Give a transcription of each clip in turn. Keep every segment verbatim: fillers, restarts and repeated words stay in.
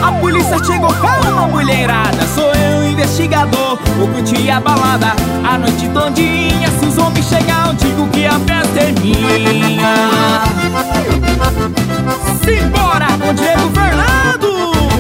a polícia chegou, calma mulherada. Sou eu, investigador, vou curtir a balada a noite todinha. Se os homens chegar, eu digo que a festa é minha. Simbora com Diego Fernando.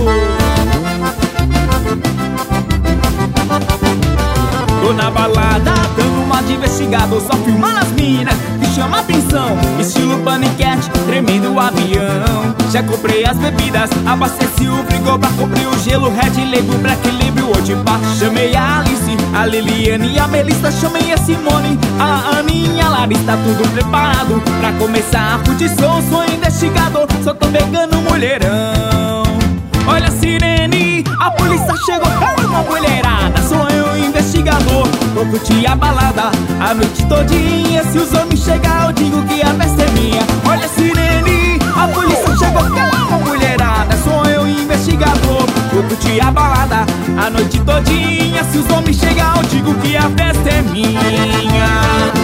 Tô na balada, dando uma de investigador, só filmando as minas que chama atenção. Estilo paniquete, tremendo o avião. Já comprei as bebidas, abasteci o frigobar, comprei o gelo, Red Label, Black Label, Otipa. Chamei a Alice, a Liliane e a Melissa, chamei a Simone, a Aninha, a Larissa, tudo preparado pra começar a curtição. Sou investigador, só tô pegando mulherão. Olha a sirene, a polícia chegou, calma mulherada. Sou eu, investigador, vou curtir a balada a noite todinha. Se os homens chegar, eu digo que a festa é minha. Olha a sirene, a polícia chegou, calma mulherada. Sou eu, investigador, vou curtir a balada a noite todinha. Se os homens chegar, eu digo que a festa é minha.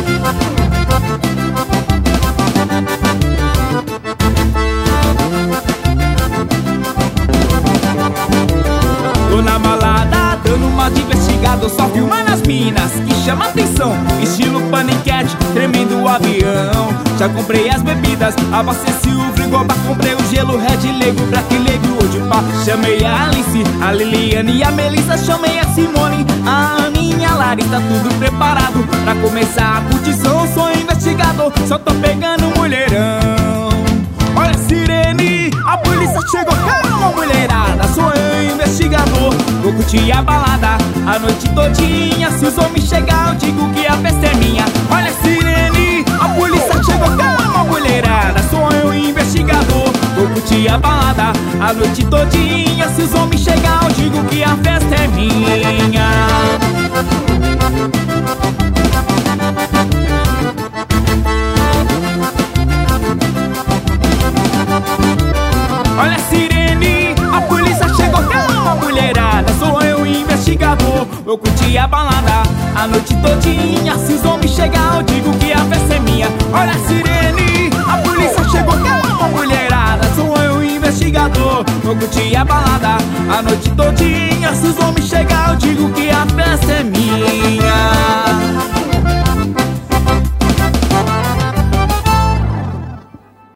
Tô na balada, dando uma de investigado, só filmando as minas que chama atenção. Estilo paniquete, tremendo o avião. Já comprei as bebidas, abasteci o frigobar, comprei o gelo, Red Label, Black Label, Otipa. Chamei a Alice, a Liliane e a Melissa, chamei a Simone, a Aninha, a Larissa, tudo preparado pra começar a curtição. Sou investigador, só tô pegando mulherão. Olha a sirene, a polícia chegou, calma mulherada. Sou eu, investigador, vou curtir a balada a noite todinha. Se os homens chegar, eu digo que a festa é minha. Olha a sirene, a polícia chegou, calma mulherada. Sou eu, investigador, vou curtir a balada a noite todinha. Se os homens chegar, eu digo que a festa é minha. Olha a sirene, a polícia chegou, calma mulherada. Sou eu, investigador, vou curtir a balada a noite todinha. Se os homens chegar, eu digo que a festa é minha. Olha a sirene, a polícia chegou, calma mulherada. Sou eu, investigador, vou curtir a balada a noite todinha. Se os homens chegar, eu digo que a festa